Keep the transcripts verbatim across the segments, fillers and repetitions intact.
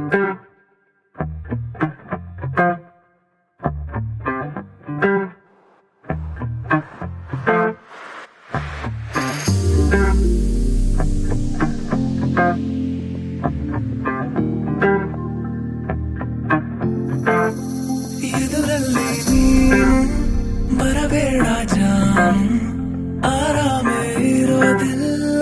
ಎದುರಲ್ಲಿ ನೀನು ಬರಬೇಡ ಜಾನ್, ಆರಾಮೇ ಇರೋದಿಲ್ಲ.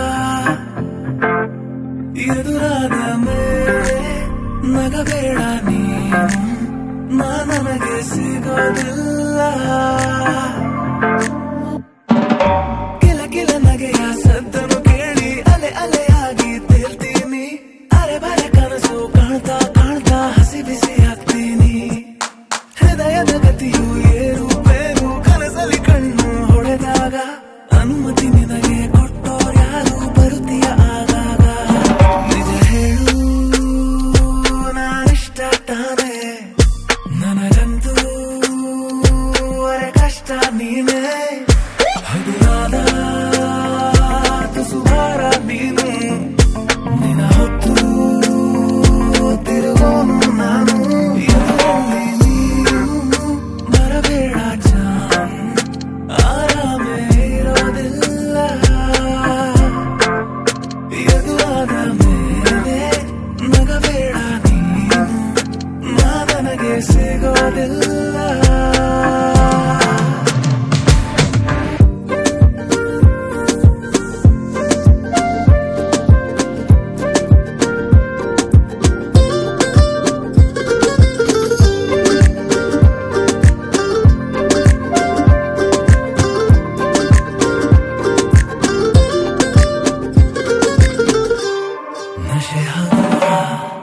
ಎದುರಾದ ಮೇಲೆ ನಗಬೇಡ ನೀನು, ನಾ ನನಗೆ ಸಿಗೋದಿಲ್ಲ. ಕೆಲ ಕೆಲ ನಗೆಯ ಸದ್ದನು ಕೇಳಿ ಅಲೆ ಅಲೆಯಾಗಿ ತೇಲ್ತೀನಿ. ಅರೆ ಬರೆ ಕನಸು ಕಾಣ್ತಾ ಕಾಣ್ತಾ ಹಸಿ ಬಿಸಿ ಆಗ್ತೀನಿ. ಹೃದಯದ ಗತಿಯು ಏರು ಬೇರು, ಕನಸಲ್ಲಿ ಕಣ್ಣು ಹೊಡೆದಾಗ ಅನುಮತಿ ನಿನಗೆ ಕೊಟ್ಟೋರ್ಯಾರು, ಬರುತ್ತೀಯ ಆಗಾಗ. ನಿಜ ಹೇಳು ನಾನಿಷ್ಟ ತಾನೆ, ನನಗಂತೂ ಅರೆ ಕಷ್ಟ ನೀನೇ. ಹಗುರಾದ ತುಸುಭಾರ ನೀನು, ನಿನ ಹೊತ್ತು ತಿರುಗೋನು ನಾನು. ಎದುರಲ್ಲಿ ನೀನು ಬರಬೇಡ ಜಾನ್, ಆರಾಮೇ ಇರೋದಿಲ್ಲ. ಎದುರಾದ ಮೇಲೆ ನಗಬೇಡ ನೀನು, ನಾ ನನಗೆ ಸಿಗೋದಿಲ್ಲ. नशे हवा